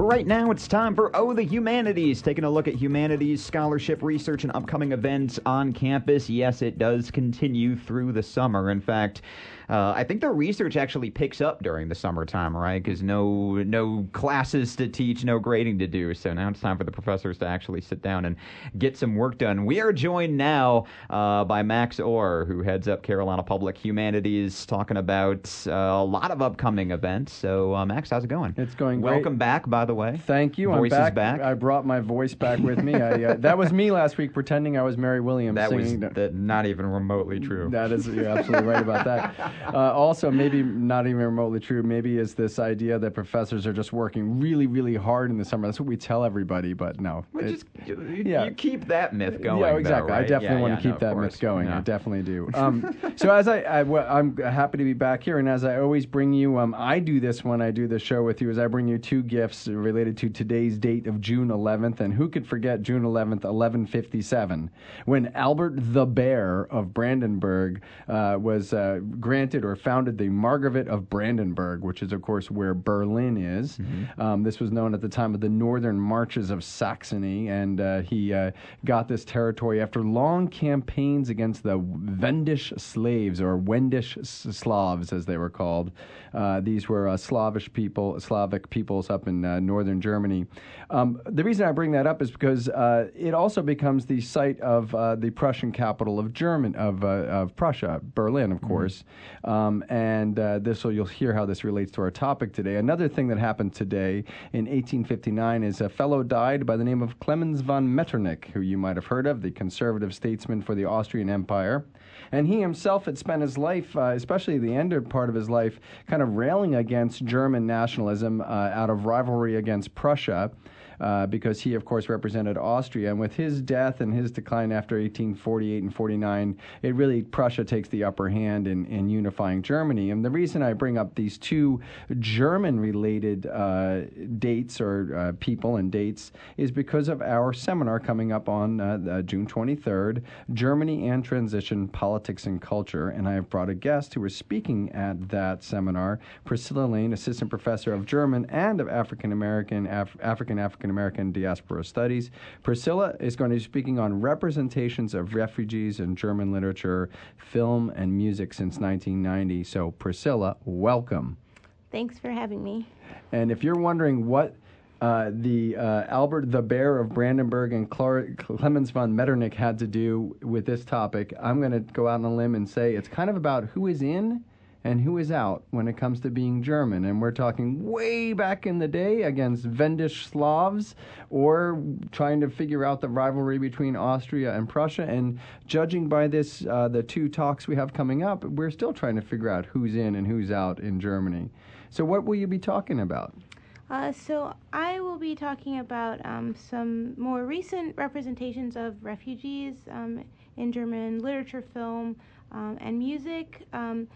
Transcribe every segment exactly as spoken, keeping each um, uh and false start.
right now, it's time for Oh the Humanities, taking a look at humanities, scholarship, research, and upcoming events on campus. Yes, it does continue through the summer. In fact, uh, I think the research actually picks up during the summertime, right? Because no, no classes to teach, no grading to do. So now it's time for the professors to actually sit down and get some work done. We are joined now uh, by Max Orr, who heads up Carolina Public Humanities, talking about uh, a lot of upcoming events. So, uh, Max, how's it going? It's going great. Welcome back, by the way. Thank you. Voice I'm back. is back. I brought my voice back with me. I, uh, that was me last week pretending I was Mary Williams That singing. was the, not even remotely true. That is, you're absolutely right about that. Uh, also, maybe not even remotely true, maybe is this idea that professors are just working really, really hard in the summer. That's what we tell everybody, but no. Well, It- just, you, yeah. you keep that myth going. Yeah, exactly. Though, right? I definitely yeah, want yeah, to keep no, that of course. myth going. Yeah. I definitely do. Um, so as I, I well, I'm happy to be back here, and as I always bring you, um, I do this when I do the show with you, is I bring you two gifts related to today's date of June eleventh, and who could forget June eleventh, eleven fifty-seven, when Albert the Bear of Brandenburg uh, was uh, granted or founded the Margravate of Brandenburg, which is, of course, where Berlin is. Mm-hmm. Um, this was known at the time of the Northern Marches of Saxony, and uh, he uh, got this territory after long campaigns against the Wendish slaves, or Wendish Slavs, as they were called. Uh, these were uh, Slavish people, Slavic peoples up in uh, northern Germany. Um, the reason I bring that up is because uh, it also becomes the site of uh, the Prussian capital of German of uh, of Prussia, Berlin, of course. Mm-hmm. Um, and uh, this, will you'll hear how this relates to our topic today. Another thing that happened today in eighteen fifty-nine is a fellow died by the name of Clemens von Metternich, who you might have heard of, the conservative statesman for the Austrian Empire. And he himself had spent his life, uh, especially the end part of his life, kind of railing against German nationalism uh, out of rivalry against Prussia. Uh, because he, of course, represented Austria. And with his death and his decline after eighteen forty-eight and forty-nine, it really, Prussia takes the upper hand in, in unifying Germany. And the reason I bring up these two German-related uh, dates or uh, people and dates is because of our seminar coming up on uh, uh, June twenty-third, Germany and Transition, Politics and Culture. And I have brought a guest who is speaking at that seminar, Priscilla Lane, Assistant Professor of German and of African-American, Af- African-African American Diaspora Studies. Priscilla is going to be speaking on representations of refugees in German literature, film, and music since nineteen ninety. So, Priscilla, welcome. Thanks for having me. And if you're wondering what uh, the uh, Albert the Bear of Brandenburg and Clar- Clemens von Metternich had to do with this topic, I'm going to go out on a limb and say it's kind of about who is in and who is out when it comes to being German. And we're talking way back in the day against Wendish Slavs, or trying to figure out the rivalry between Austria and Prussia. And judging by this, uh, the two talks we have coming up, we're still trying to figure out who's in and who's out in Germany. So what will you be talking about? Uh, so I will be talking about um, some more recent representations of refugees um, in German literature, film, um, and music. Um,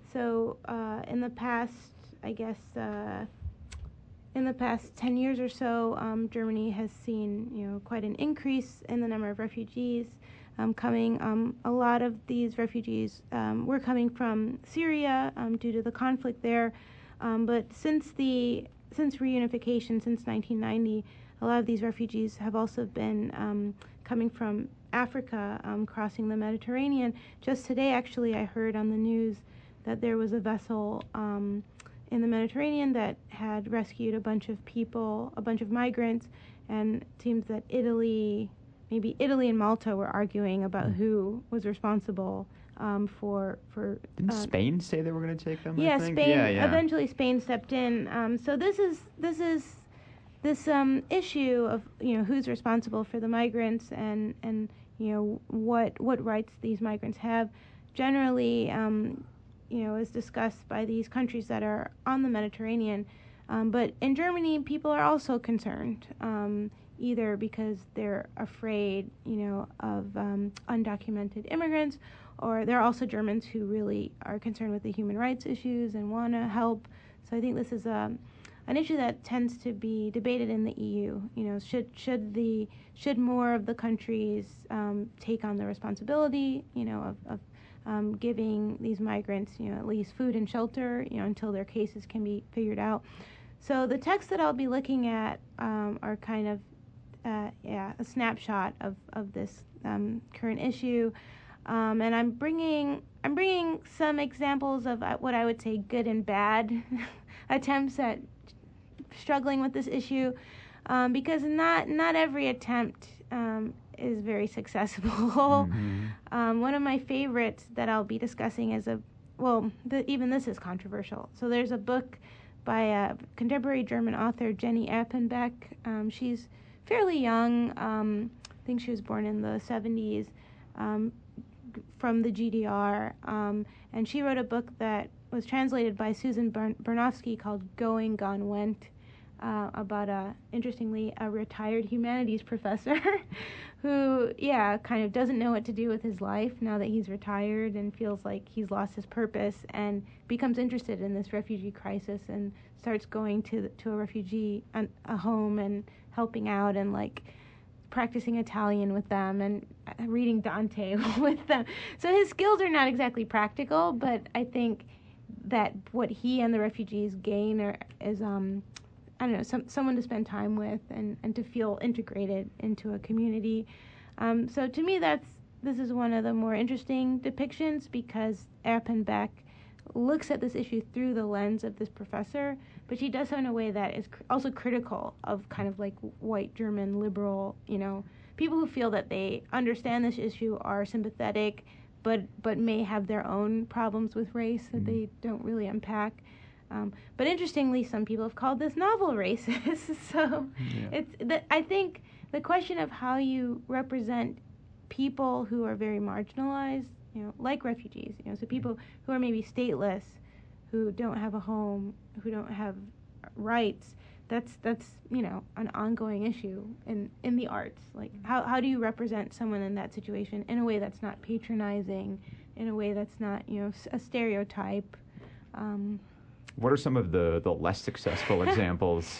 So uh, in the past, I guess, uh, in the past ten years or so, um, Germany has seen, you know, quite an increase in the number of refugees um, coming. Um, a lot of these refugees um, were coming from Syria um, due to the conflict there. Um, but since the since reunification, since nineteen ninety, a lot of these refugees have also been um, coming from Africa, um, crossing the Mediterranean. Just today, actually, I heard on the news that there was a vessel um, in the Mediterranean that had rescued a bunch of people, a bunch of migrants, and it seems that Italy, maybe Italy and Malta were arguing about Mm. who was responsible um, for... for Didn't uh, Spain say they were going to take them? Yeah, I think? Spain, Yeah, yeah. eventually Spain stepped in. Um, so this is, this is, this um, issue of, you know, who's responsible for the migrants and, and you know, what, what rights these migrants have, generally... Um, you know, is discussed by these countries that are on the Mediterranean. Um, but in Germany, people are also concerned, um, either because they're afraid, you know, of um, undocumented immigrants, or there are also Germans who really are concerned with the human rights issues and want to help. So I think this is um, an issue that tends to be debated in the E U. You know, should should the should more of the countries um, take on the responsibility, you know, of, of Um, giving these migrants, you know, at least food and shelter, you know, until their cases can be figured out. So the texts that I'll be looking at um, are kind of, uh, yeah, a snapshot of of this um, current issue, um, and I'm bringing I'm bringing some examples of uh, what I would say good and bad attempts at struggling with this issue, um, because not not every attempt um, is very successful. Mm-hmm. um, one of my favorites that I'll be discussing is a well, the, even this is controversial. So there's a book by a contemporary German author, Jenny Erpenbeck. Um, she's fairly young. Um, I think she was born in the seventies, um, from the G D R. Um, and she wrote a book that was translated by Susan Bern- Bernofsky called Going, Gone, Went, uh, about, a, interestingly, a retired humanities professor who, yeah, kind of doesn't know what to do with his life now that he's retired and feels like he's lost his purpose, and becomes interested in this refugee crisis and starts going to to a refugee a, a home and helping out and like practicing Italian with them and reading Dante with them. So his skills are not exactly practical, but I think that what he and the refugees gain are, is um I don't know, some, someone to spend time with and, and to feel integrated into a community. Um, so to me, that's this is one of the more interesting depictions, because Erpenbeck looks at this issue through the lens of this professor, but she does so in a way that is cr- also critical of kind of like white German liberal, you know, people who feel that they understand this issue, are sympathetic, but but may have their own problems with race that they don't really unpack. Um, but interestingly, some people have called this novel racist. so yeah. it's that I think the question of how you represent people who are very marginalized, you know, like refugees, you know, so people who are maybe stateless, who don't have a home, who don't have rights. That's that's you know an ongoing issue in, in the arts. Like how how do you represent someone in that situation in a way that's not patronizing, in a way that's not you know a stereotype. Um, What are some of the, the less successful examples?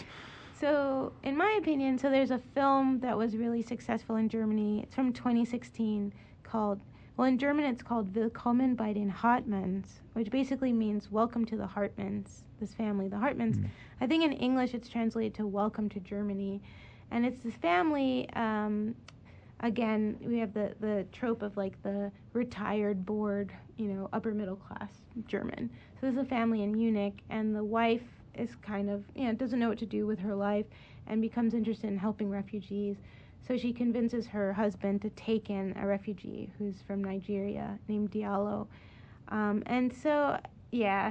So, in my opinion, so there's a film that was really successful in Germany. It's from twenty sixteen called, well, in German it's called Willkommen bei den Hartmanns, which basically means welcome to the Hartmanns, this family, the Hartmanns. Mm. I think in English it's translated to welcome to Germany. And it's this family, um, again, we have the, the trope of like the retired, bored, you know, upper middle class German. So there's a family in Munich, and the wife is kind of, you know, doesn't know what to do with her life and becomes interested in helping refugees. So she convinces her husband to take in a refugee who's from Nigeria named Diallo. Um, and so, yeah,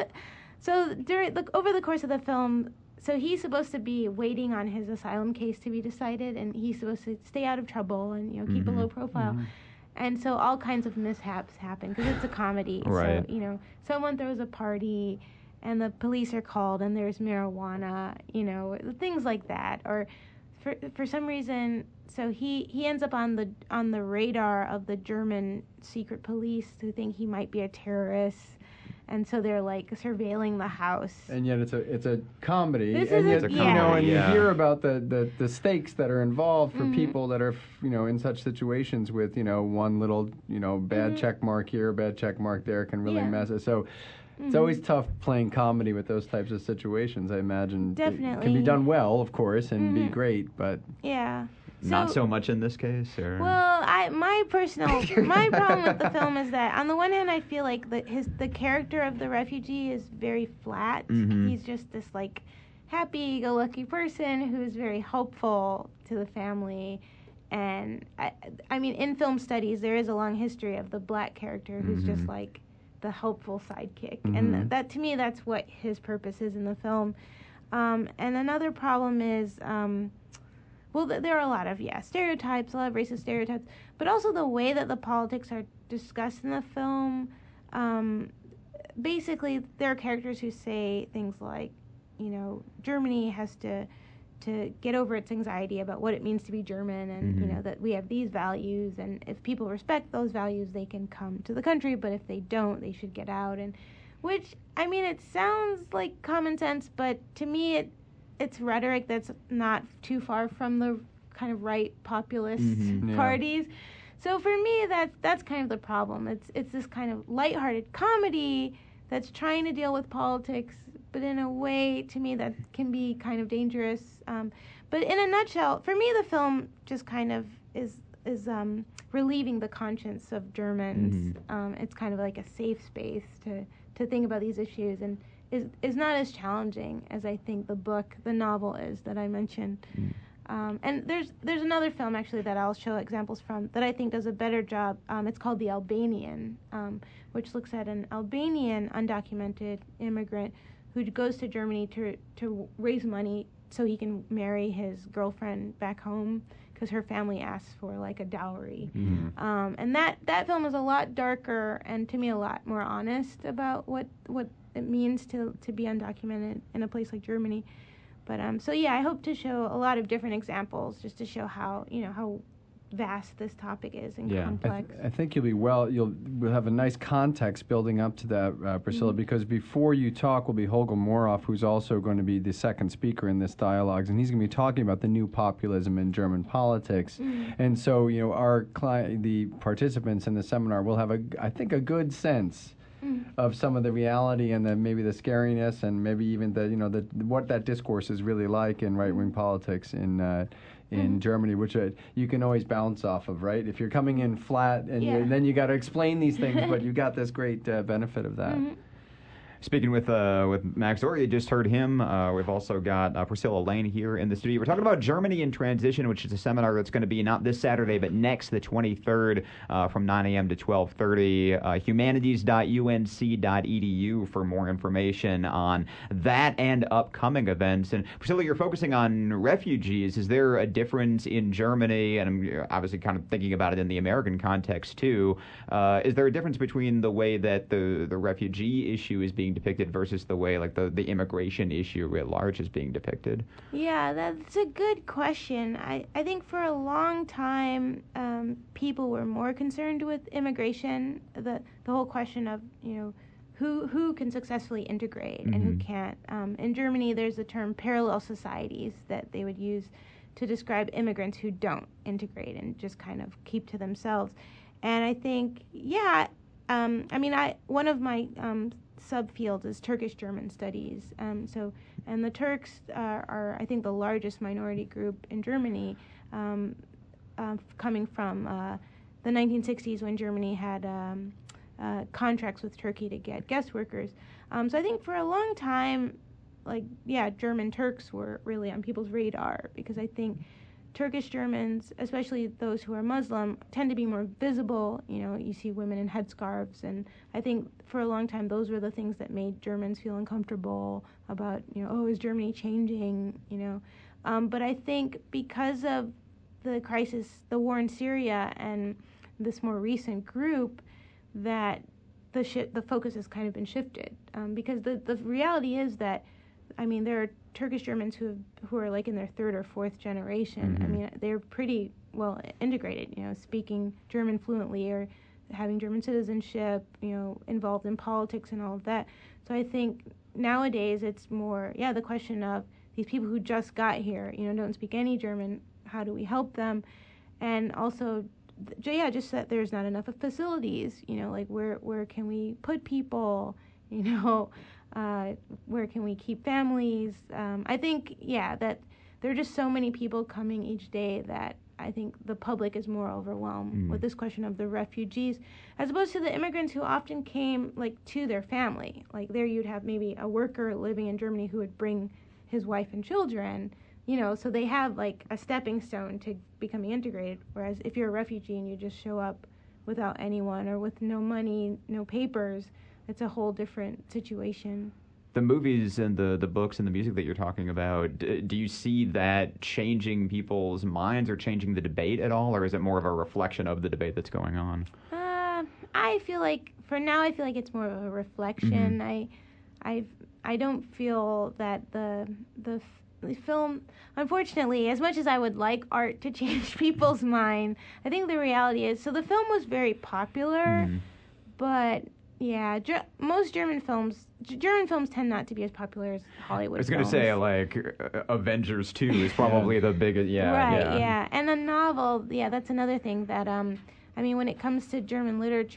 so during the, over the course of the film, so he's supposed to be waiting on his asylum case to be decided, and he's supposed to stay out of trouble and, you know, keep mm-hmm. a low profile. Mm-hmm. And so all kinds of mishaps happen because it's a comedy. Right. So, you know, someone throws a party and the police are called and there's marijuana, you know, things like that. Or for for some reason, so he, he ends up on the on the radar of the German secret police who think he might be a terrorist. And so they're like surveilling the house. And yet it's a it's a comedy. This and is yet, a, you yeah. know, and yeah. you hear about the, the, the stakes that are involved for mm-hmm. people that are, you know, in such situations with, you know, one little, you know, bad mm-hmm. check mark here, bad check mark there can really yeah. mess it. So mm-hmm. it's always tough playing comedy with those types of situations, I imagine. Definitely. It can be done well, of course, and mm-hmm. be great, but... Yeah. So, Not so much in this case, or well, I my personal my problem with the film is that on the one hand I feel like the his the character of the refugee is very flat. Mm-hmm. He's just this like happy-go-lucky person who's very hopeful to the family, and I I mean in film studies there is a long history of the black character who's mm-hmm. just like the hopeful sidekick, mm-hmm. and th- that to me that's what his purpose is in the film. Um, and another problem is. Um, Well, there are a lot of, yeah, stereotypes, a lot of racist stereotypes, but also the way that the politics are discussed in the film. Um, basically, there are characters who say things like, you know, Germany has to to get over its anxiety about what it means to be German, and, mm-hmm. you know, that we have these values, and if people respect those values, they can come to the country, but if they don't, they should get out. And which, I mean, it sounds like common sense, but to me, it it's rhetoric that's not too far from the kind of right populist mm-hmm, yeah. parties. So for me, that's that's kind of the problem. It's it's this kind of lighthearted comedy that's trying to deal with politics, but in a way to me that can be kind of dangerous. Um, but in a nutshell, for me, the film just kind of is is um, relieving the conscience of Germans. Mm-hmm. Um, it's kind of like a safe space to, to think about these issues, and is is not as challenging as I think the book, the novel is that I mentioned. Mm. Um, and there's there's another film actually that I'll show examples from that I think does a better job. Um, it's called The Albanian, um, which looks at an Albanian undocumented immigrant who goes to Germany to to raise money so he can marry his girlfriend back home because her family asks for like a dowry. Mm-hmm. Um, and that, that film is a lot darker and to me a lot more honest about what what it means to, to be undocumented in a place like Germany. But um, so yeah, I hope to show a lot of different examples just to show how, you know, how vast this topic is and Yeah. I, complex. th- I think you'll be well. You'll we'll have a nice context building up to that, uh, Priscilla. Mhm. Because before you talk, will be Holger Moroff, who's also going to be the second speaker in this dialogues, and he's going to be talking about the new populism in German politics. Mhm. And so, you know, our cli- the participants in the seminar will have a, I think, a good sense Mhm. of some of the reality and then maybe the scariness and maybe even the, you know, the what that discourse is really like in right-wing politics in. Uh, in Mhm. Germany, which uh, you can always bounce off of, right? If you're coming in flat and, Yeah. you, and then you got to explain these things, but you got this great uh, benefit of that. Mhm. Speaking with uh, with Max Orr, you just heard him. Uh, we've also got uh, Priscilla Lane here in the studio. We're talking about Germany in Transition, which is a seminar that's going to be not this Saturday, but next, the twenty-third, uh, from nine a.m. to twelve thirty. Uh, humanities dot u n c dot e d u for more information on that and upcoming events. And Priscilla, you're focusing on refugees. Is there a difference in Germany, and I'm obviously kind of thinking about it in the American context too, uh, is there a difference between the way that the, the refugee issue is being depicted versus the way like the, the immigration issue at large is being depicted? Yeah, that's a good question. I, I think for a long time, um, people were more concerned with immigration, the the whole question of, you know, who who can successfully integrate and who Mhm. can't. Um, in Germany, there's the term parallel societies that they would use to describe immigrants who don't integrate and just kind of keep to themselves. And I think, yeah, um, I mean, I one of my um, subfields is Turkish German studies. Um, so, and the Turks are, are, I think, the largest minority group in Germany, um, uh, coming from uh, the nineteen sixties when Germany had um, uh, contracts with Turkey to get guest workers. Um, so I think for a long time, like, yeah, German Turks were really on people's radar because I think Turkish Germans, especially those who are Muslim, tend to be more visible. You know, you see women in headscarves, and I think for a long time those were the things that made Germans feel uncomfortable about, you know, oh, is Germany changing? You know, um, but I think because of the crisis, the war in Syria, and this more recent group, that the shi- the focus has kind of been shifted um, because the the reality is that, I mean, there are Turkish Germans who have, who are like in their third or fourth generation. Mhm. I mean, they're pretty well integrated, you know, speaking German fluently or having German citizenship, you know, involved in politics and all of that. So I think nowadays it's more, yeah, the question of these people who just got here, you know, don't speak any German, how do we help them? And also, yeah, just that there's not enough of facilities, you know, like where where can we put people, you know, uh, where can we keep families? Um, I think, yeah, that there are just so many people coming each day that I think the public is more overwhelmed Mm. with this question of the refugees, as opposed to the immigrants who often came like to their family. Like there you'd have maybe a worker living in Germany who would bring his wife and children, you know, so they have like a stepping stone to becoming integrated. Whereas if you're a refugee and you just show up without anyone or with no money, no papers, it's a whole different situation. The movies and the, the books and the music that you're talking about, d- do you see that changing people's minds or changing the debate at all, or is it more of a reflection of the debate that's going on? Uh, I feel like for now, I feel like it's more of a reflection. Mhm. I, I, I don't feel that the the the film, unfortunately, as much as I would like art to change people's mind, I think the reality is, so the film was very popular, Mhm. but yeah, ger- most German films, G- German films tend not to be as popular as Hollywood I was going to films. say, like, uh, Avengers two is probably the biggest, yeah. Right, yeah. yeah. And a novel, yeah, that's another thing that, um, I mean, when it comes to German literature,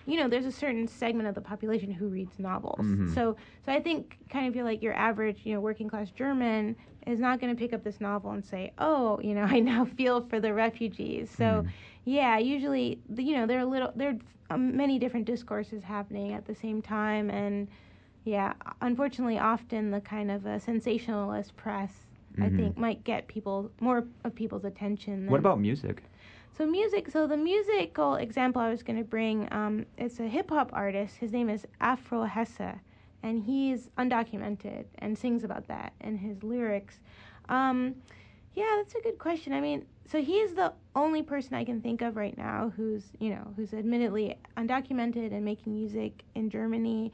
you know, there's a certain segment of the population who reads novels. Mhm. So, so I think kind of feel like your average, you know, working class German is not going to pick up this novel and say, oh, you know, I now feel for the refugees. So, Mhm. yeah, usually, the- you know, there are little, there are um, many different discourses happening at the same time, and yeah, unfortunately, often the kind of a sensationalist press, I Mhm. think, might get people more of people's attention. Than, What about music? so music? So the musical example I was going to bring, um, it's a hip hop artist. His name is Afro Hesse, and he's undocumented and sings about that in his lyrics. Um, yeah, that's a good question. I mean, so he's the only person I can think of right now who's, you know, who's admittedly undocumented and making music in Germany.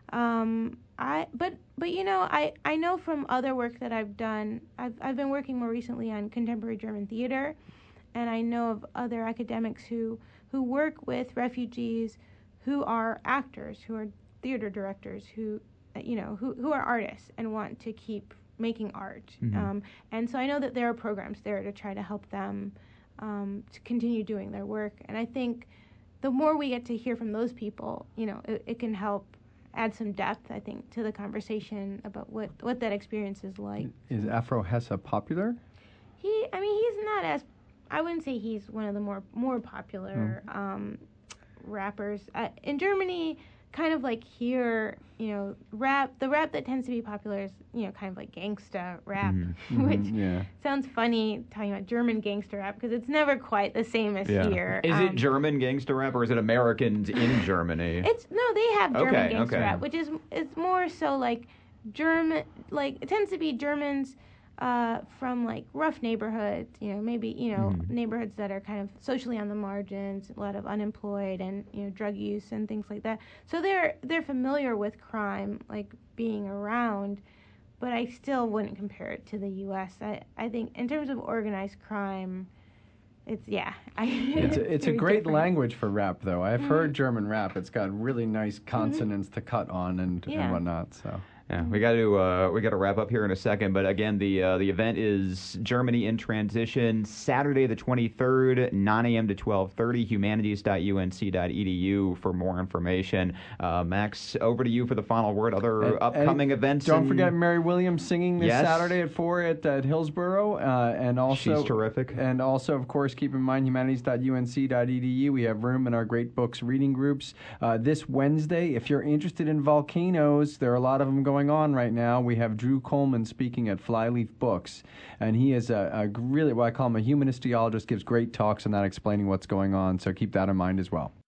Um, I, but, but you know, I, I know from other work that I've done, I've, I've been working more recently on contemporary German theater, and I know of other academics who, who work with refugees who are actors, who are theater directors, who, you know, who, who are artists and want to keep making art. Mhm. Um, and so I know that there are programs there to try to help them um, to continue doing their work. And I think the more we get to hear from those people, you know, it, it can help add some depth, I think, to the conversation about what, what that experience is like. Is Afro Hesse popular? He, I mean, he's not as, I wouldn't say he's one of the more more popular Mm. um, rappers. Uh, in Germany, kind of like here, you know, rap, the rap that tends to be popular is, you know, kind of like gangsta rap, Mhm. which Mhm, yeah. sounds funny talking about German gangster rap because it's never quite the same as Yeah. here. Is Um, it German gangster rap or is it Americans in Germany? It's no, they have German Okay, gangster okay. rap, which is it's more so like German, like it tends to be Germans uh, from like rough neighborhoods, you know, maybe you know Mhm. neighborhoods that are kind of socially on the margins, a lot of unemployed and you know drug use and things like that. So they're they're familiar with crime, like being around, but I still wouldn't compare it to the U S. I I think in terms of organized crime, it's yeah. I, It's a, it's a very great different. language for rap, though. I've Mhm. heard German rap. It's got really nice consonants to cut on and, Yeah. and whatnot. So Yeah, we got to uh, we got to wrap up here in a second, but again, the uh, the event is Germany in Transition, Saturday the twenty-third, nine a.m. to twelve thirty, humanities dot u n c dot e d u for more information. Uh, Max, over to you for the final word. Other And- upcoming and events. Don't and- forget Mary Williams singing this Yes. Saturday at four at, at Hillsborough, uh, and also She's terrific. And also, of course, keep in mind humanities dot u n c dot e d u. We have room in our Great Books reading groups uh, this Wednesday. If you're interested in volcanoes, there are a lot of them going on right now. We have Drew Coleman speaking at Flyleaf Books, and he is a, a really, what I call him a humanist geologist, gives great talks on that, explaining what's going on. So keep that in mind as well.